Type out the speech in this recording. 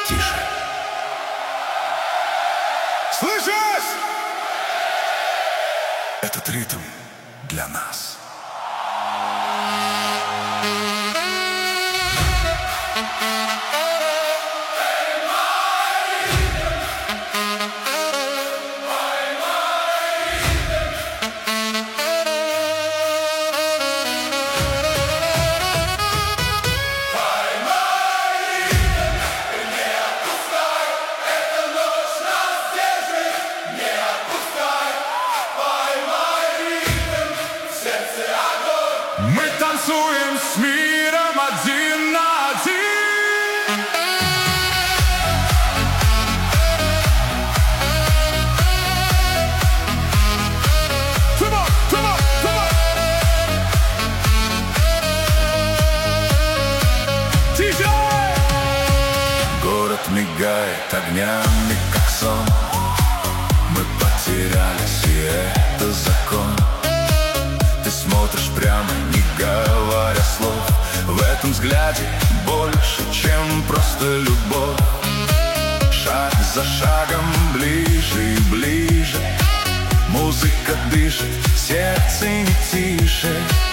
тише. Слышишь? Этот ритм для нас. Мы танцуем с миром один на один. Come on, come on, come on. DJ! Город мигает огнями, как сон. Мы потерялись, и это закон. Ты смотришь прямо, не говоря слов. В этом взгляде больше, чем просто любовь. Шаг за шагом ближе и ближе. Музыка дышит, сердце не тише.